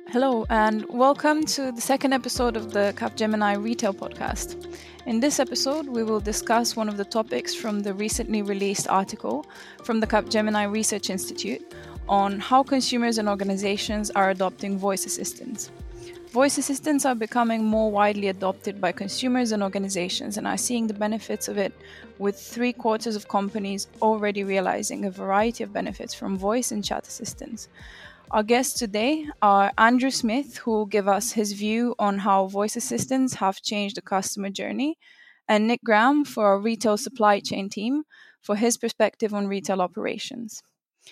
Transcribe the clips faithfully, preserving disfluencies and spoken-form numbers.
Hello, and welcome to the second episode of the Capgemini Retail Podcast. In this episode, we will discuss one of the topics from the recently released article from the Capgemini Research Institute on how consumers and organizations are adopting voice assistants. Voice assistants are becoming more widely adopted by consumers and organizations and are seeing the benefits of it, with three quarters of companies already realizing a variety of benefits from voice and chat assistants. Our guests today are Andrew Smith, who will give us his view on how voice assistants have changed the customer journey, and Nick Graham for our retail supply chain team for his perspective on retail operations.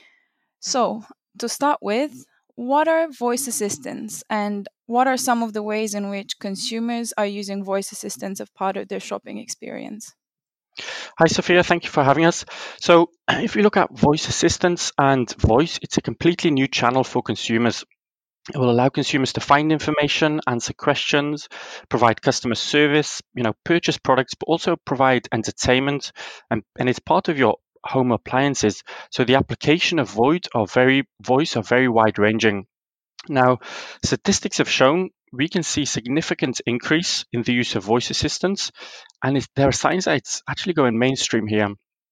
So, to start with, what are voice assistants and what are some of the ways in which consumers are using voice assistants as part of their shopping experience? Hi, Sophia. Thank you for having us. So, if you look at voice assistants and voice, it's a completely new channel for consumers. It will allow consumers to find information, answer questions, provide customer service, you know, purchase products, but also provide entertainment, and, and it's part of your home appliances. So the application of voice are very voice are very wide ranging. Now, statistics have shown we can see significant increase in the use of voice assistants, and it's, there are signs that it's actually going mainstream here.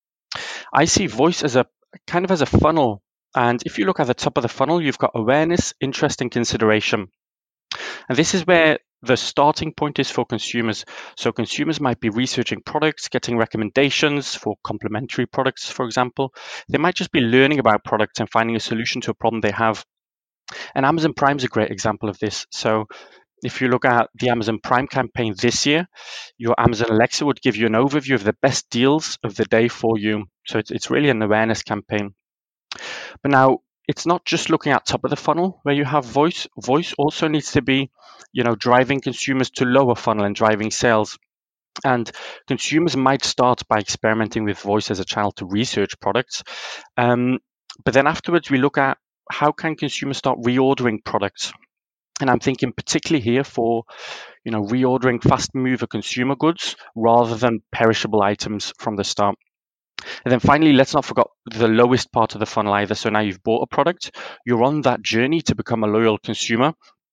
I see voice as a kind of as a funnel, and if you look at the top of the funnel, you've got awareness, interest, and consideration, and this is where the starting point is for consumers. So consumers might be researching products, getting recommendations for complementary products, for example. They might just be learning about products and finding a solution to a problem they have. And Amazon Prime is a great example of this. So if you look at the Amazon Prime campaign this year, your Amazon Alexa would give you an overview of the best deals of the day for you. So it's, it's really an awareness campaign. But now it's not just looking at top of the funnel where you have voice. Voice also needs to be, you know, driving consumers to lower funnel and driving sales. And consumers might start by experimenting with voice as a channel to research products. Um, but then afterwards, we look at how can consumers start reordering products? And I'm thinking particularly here for, you know, reordering fast mover consumer goods rather than perishable items from the start. And then finally, let's not forget the lowest part of the funnel either. So now you've bought a product, you're on that journey to become a loyal consumer.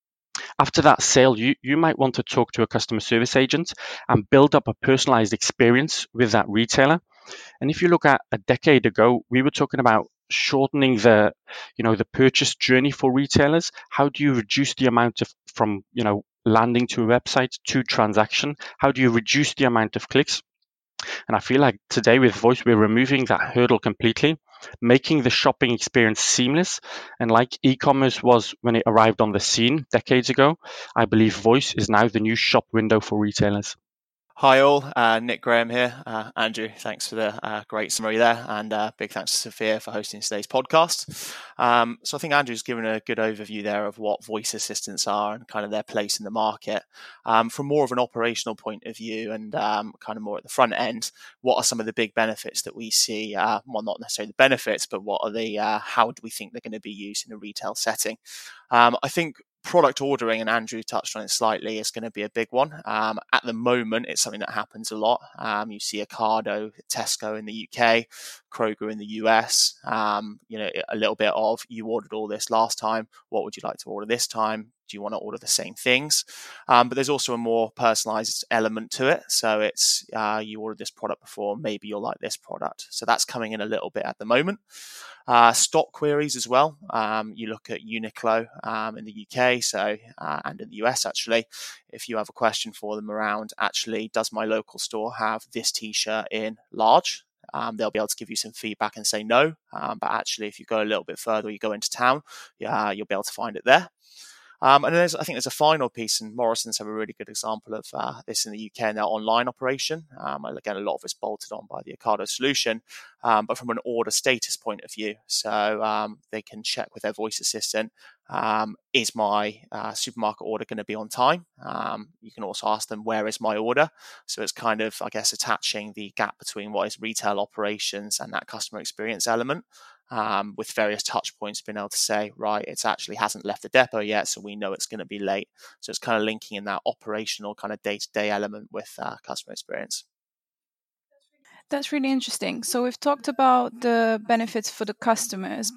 After that sale, you, you might want to talk to a customer service agent and build up a personalized experience with that retailer. And if you look at a decade ago, we were talking about shortening the, you know, the purchase journey for retailers. How do you reduce the amount of from, you know, landing to a website to transaction? How do you reduce the amount of clicks? And I feel like today with voice, we're removing that hurdle completely, making the shopping experience seamless. And like e-commerce was when it arrived on the scene decades ago, I believe voice is now the new shop window for retailers. Hi all, uh, Nick Graham here. Uh, Andrew, thanks for the uh, great summary there, and uh, big thanks to Sophia for hosting today's podcast. Um, so I think Andrew's given a good overview there of what voice assistants are and kind of their place in the market. Um, from more of an operational point of view and um, kind of more at the front end, what are some of the big benefits that we see? Uh, well, not necessarily the benefits, but what are the, uh, how do we think they're going to be used in a retail setting? Um, I think product ordering, and Andrew touched on it slightly, is going to be a big one. Um, at the moment, it's something that happens a lot. Um, you see Ocado, Tesco in the U K, Kroger in the U S. Um, you know, a little bit of, you ordered all this last time. What would you like to order this time? Do you want to order the same things? Um, but there's also a more personalized element to it. So it's, uh, you ordered this product before, maybe you'll like this product. So that's coming in a little bit at the moment. Uh, stock queries as well. Um, you look at Uniqlo um, in the U K, so uh, and in the U S actually. If you have a question for them around, actually, does my local store have this T-shirt in large? Um, they'll be able to give you some feedback and say no. Um, but actually, if you go a little bit further, you go into town, yeah, you'll be able to find it there. Um, and there's, I think there's a final piece, and Morrison's have a really good example of uh, this in the U K in their online operation. Um, again, a lot of it's bolted on by the Ocado solution, um, but from an order status point of view. So um, they can check with their voice assistant, um, is my uh, supermarket order going to be on time? Um, you can also ask them, where is my order? So it's kind of, I guess, attaching the gap between what is retail operations and that customer experience element. Um, with various touch points, being able to say, right, it actually hasn't left the depot yet, so we know it's going to be late. So it's kind of linking in that operational kind of day-to-day element with uh, customer experience. That's really interesting. So we've talked about the benefits for the customers, but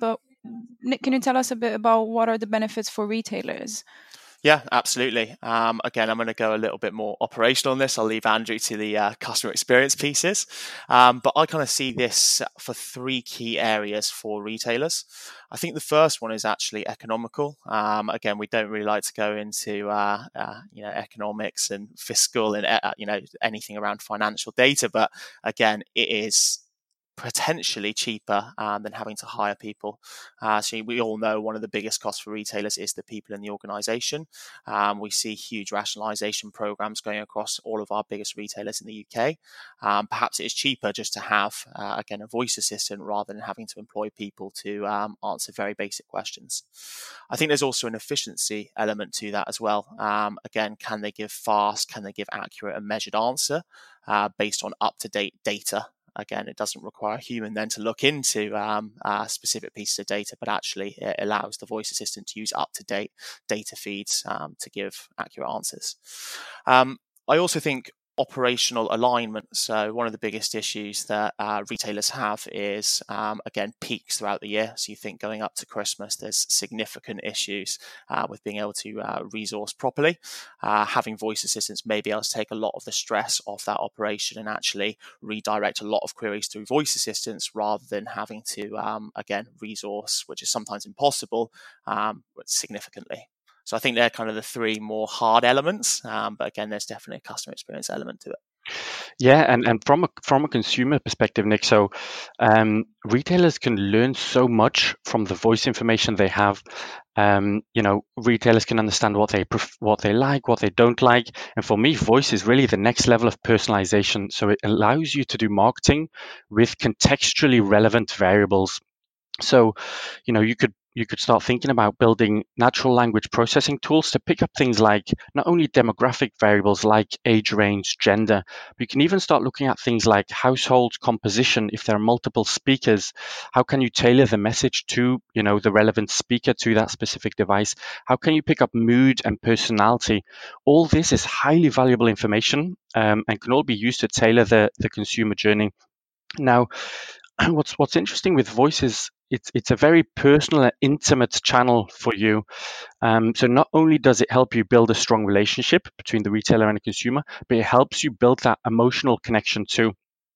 Nick, can you tell us a bit about what are the benefits for retailers? Yeah, absolutely. Um, again, I'm going to go a little bit more operational on this. I'll leave Andrew to the uh, customer experience pieces. Um, but I kind of see this for three key areas for retailers. I think the first one is actually economical. Um, again, we don't really like to go into uh, uh, you know economics and fiscal and uh, you know anything around financial data, but again, it is potentially cheaper um, than having to hire people. Uh, so we all know one of the biggest costs for retailers is the people in the organization. Um, we see huge rationalization programs going across all of our biggest retailers in the U K. Um, perhaps it is cheaper just to have, uh, again, a voice assistant rather than having to employ people to um, answer very basic questions. I think there's also an efficiency element to that as well. Um, again, can they give fast, can they give accurate and measured answer uh, based on up-to-date data? Again, it doesn't require a human then to look into um, uh, specific pieces of data, but actually it allows the voice assistant to use up-to-date data feeds um, to give accurate answers. Um, I also think operational alignment. So one of the biggest issues that uh, retailers have is, um, again, peaks throughout the year. So you think going up to Christmas, there's significant issues uh, with being able to uh, resource properly. Uh, having voice assistants may be able to take a lot of the stress off that operation and actually redirect a lot of queries through voice assistants rather than having to, um, again, resource, which is sometimes impossible, um, significantly. So I think they're kind of the three more hard elements, um, but again, there's definitely a customer experience element to it. Yeah, and, and from a from a consumer perspective, Nick, so um, retailers can learn so much from the voice information they have. Um, you know, retailers can understand what they pref- what they like, what they don't like, and for me, voice is really the next level of personalization. So it allows you to do marketing with contextually relevant variables. So, you know, you could you could start thinking about building natural language processing tools to pick up things like not only demographic variables like age range, gender, but you can even start looking at things like household composition. If there are multiple speakers, how can you tailor the message to, you know, the relevant speaker to that specific device? How can you pick up mood and personality? All this is highly valuable information um, and can all be used to tailor the, the consumer journey. Now, what's what's interesting with voice is it's it's a very personal and intimate channel for you. Um, so not only does it help you build a strong relationship between the retailer and the consumer, but it helps you build that emotional connection too.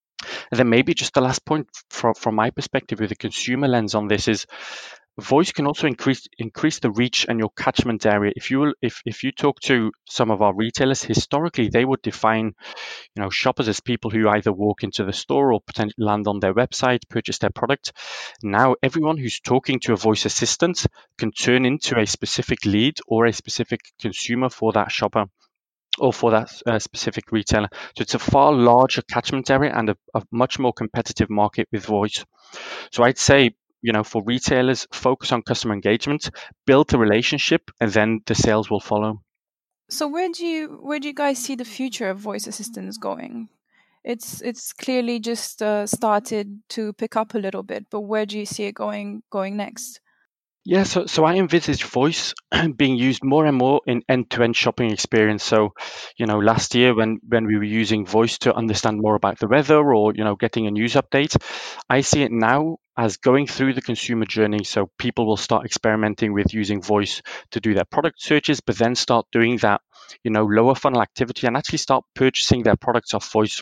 And then maybe just the last point from from my perspective with the consumer lens on this is voice can also increase increase the reach and your catchment area. If you if if you talk to some of our retailers, historically they would define, you know, shoppers as people who either walk into the store or potentially land on their website, purchase their product. Now, everyone who's talking to a voice assistant can turn into a specific lead or a specific consumer for that shopper or for that uh, specific retailer. So it's a far larger catchment area and a, a much more competitive market with voice. So I'd say, you know, for retailers, focus on customer engagement, build a relationship, and then the sales will follow. So where do you where do you guys see the future of voice assistants going? It's it's clearly just uh, started to pick up a little bit, but where do you see it going going next? Yeah, so, so I envisage voice being used more and more in end-to-end shopping experience. So, you know, last year when, when we were using voice to understand more about the weather or, you know, getting a news update, I see it now as going through the consumer journey. So people will start experimenting with using voice to do their product searches, but then start doing that, you know, lower funnel activity and actually start purchasing their products off voice.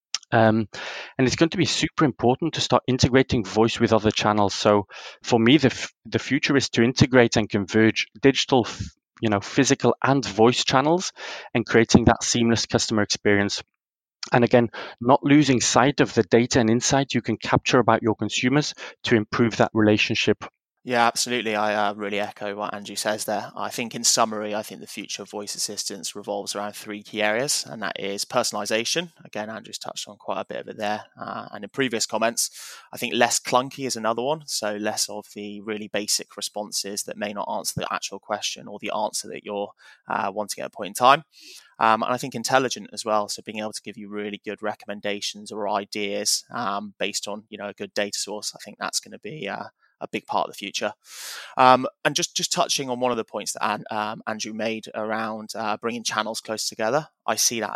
Um, and it's going to be super important to start integrating voice with other channels. So for me, the f- the future is to integrate and converge digital, f- you know, physical and voice channels, and creating that seamless customer experience. And again, not losing sight of the data and insight you can capture about your consumers to improve that relationship. Yeah, absolutely. I uh, really echo what Andrew says there. I think, in summary, I think the future of voice assistants revolves around three key areas, and that is personalization. Again, Andrew's touched on quite a bit of it there. Uh, and in previous comments, I think less clunky is another one. So, less of the really basic responses that may not answer the actual question or the answer that you're uh, wanting at a point in time. Um, and I think intelligent as well. So being able to give you really good recommendations or ideas um, based on, you know, a good data source. I think that's going to be uh, a big part of the future. Um, and just, just touching on one of the points that um, Andrew made around uh, bringing channels close together, I see that as a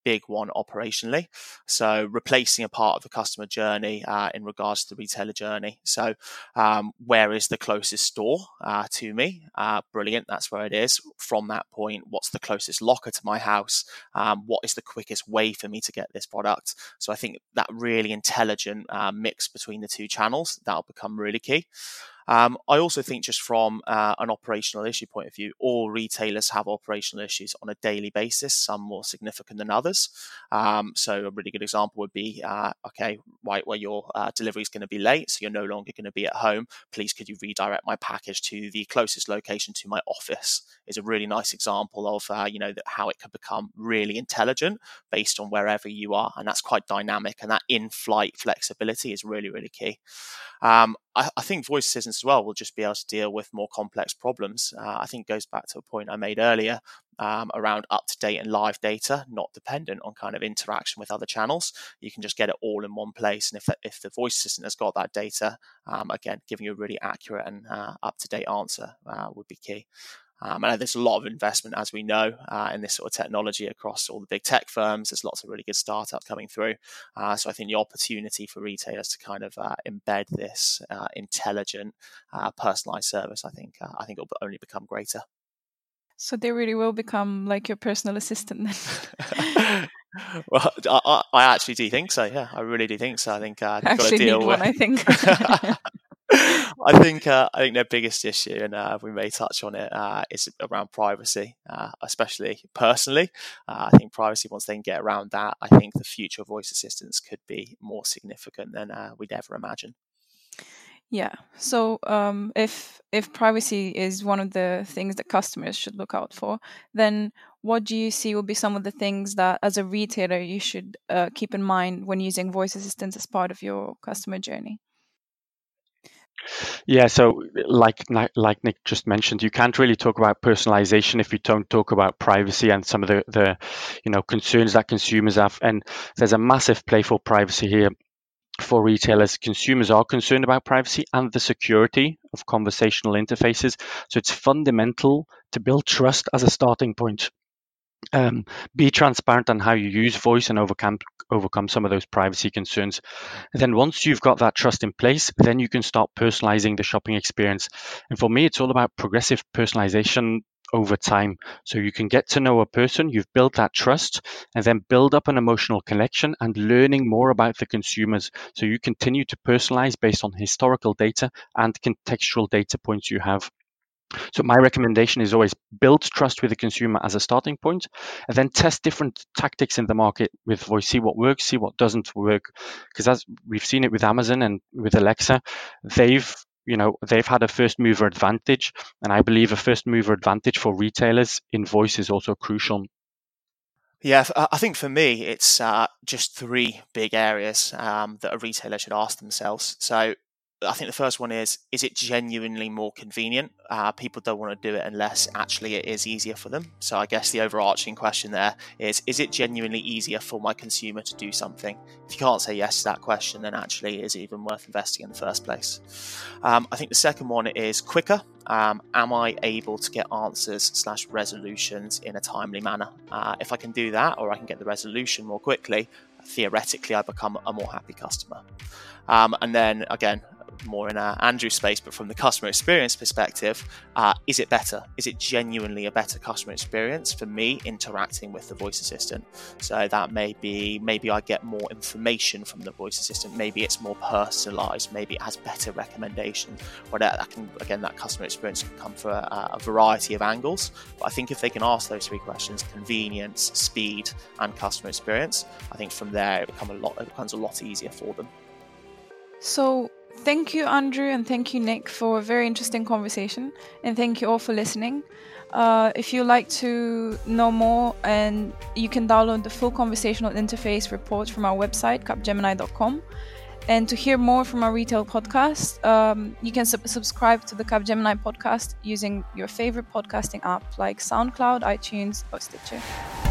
big one operationally. So replacing a part of the customer journey uh, in regards to the retailer journey. So um, where is the closest store uh, to me? Uh, brilliant, that's where it is. From that point, what's the closest locker to my house? Um, what is the quickest way for me to get this product? So I think that really intelligent uh, mix between the two channels, that'll become really key. Um, I also think just from uh, an operational issue point of view, all retailers have operational issues on a daily basis, some more significant than others. Um, so a really good example would be, uh, okay, right, where your uh, delivery is going to be late, so you're no longer going to be at home. Please, could you redirect my package to the closest location to my office? Is a really nice example of, uh, you know, that how it could become really intelligent based on wherever you are. And that's quite dynamic. And that in-flight flexibility is really, really key. Um, I, I think voice assistants as well will just be able to deal with more complex problems. Uh, I think it goes back to a point I made earlier um, around up-to-date and live data, not dependent on kind of interaction with other channels. You can just get it all in one place. And if that, if the voice assistant has got that data, um, again, giving you a really accurate and uh, up-to-date answer uh, would be key. Um, and there's a lot of investment, as we know, uh, in this sort of technology across all the big tech firms. There's lots of really good startups coming through. Uh, so I think the opportunity for retailers to kind of uh, embed this uh, intelligent, uh, personalized service, I think, uh, I think it'll only become greater. So they really will become like your personal assistant then. Well, I, I actually do think so. Yeah, I really do think so. I think uh, I got to deal need with. one, I think. I think uh, I think their biggest issue, and uh, we may touch on it, uh, is around privacy, uh, especially personally. Uh, I think privacy, once they can get around that, I think the future of voice assistants could be more significant than uh, we'd ever imagine. Yeah. So um, if if privacy is one of the things that customers should look out for, then what do you see will be some of the things that, as a retailer, you should uh, keep in mind when using voice assistants as part of your customer journey? Yeah, so like like Nick just mentioned, you can't really talk about personalization if you don't talk about privacy and some of the, the you know concerns that consumers have. And there's a massive play for privacy here for retailers. Consumers are concerned about privacy and the security of conversational interfaces. So it's fundamental to build trust as a starting point. Um, be transparent on how you use voice and overcome overcome some of those privacy concerns. And then once you've got that trust in place, then you can start personalizing the shopping experience. And for me, it's all about progressive personalization over time. So you can get to know a person, you've built that trust, and then build up an emotional connection and learning more about the consumers. So you continue to personalize based on historical data and contextual data points you have. So my recommendation is always build trust with the consumer as a starting point, and then test different tactics in the market with voice. See what works, see what doesn't work. Because as we've seen it with Amazon and with Alexa, they've you know they've had a first mover advantage, and I believe a first mover advantage for retailers in voice is also crucial. Yeah, I think for me, it's uh, just three big areas um, that a retailer should ask themselves. So I think the first one is, is it genuinely more convenient? Uh, people don't want to do it unless actually it is easier for them. So I guess the overarching question there is, is it genuinely easier for my consumer to do something? If you can't say yes to that question, then actually is it even worth investing in the first place? Um, I think the second one is quicker. Um, am I able to get answers slash resolutions in a timely manner? Uh, if I can do that, or I can get the resolution more quickly, theoretically I become a more happy customer. Um, and then again, more in uh, Andrew's space, but from the customer experience perspective, uh, is it better? Is it genuinely a better customer experience for me interacting with the voice assistant? So that may be, maybe I get more information from the voice assistant. Maybe it's more personalized. Maybe it has better recommendations. Or that, that can, again, that customer experience can come from a, a variety of angles. But I think if they can ask those three questions, convenience, speed, and customer experience, I think from there it becomes a lot, it becomes a lot easier for them. So thank you, Andrew, and thank you, Nick, for a very interesting conversation. And thank you all for listening. Uh, if you'd like to know more, and you can download the full conversational interface report from our website, capgemini dot com. And to hear more from our retail podcast, um, you can sub- subscribe to the Capgemini podcast using your favorite podcasting app like SoundCloud, iTunes, or Stitcher.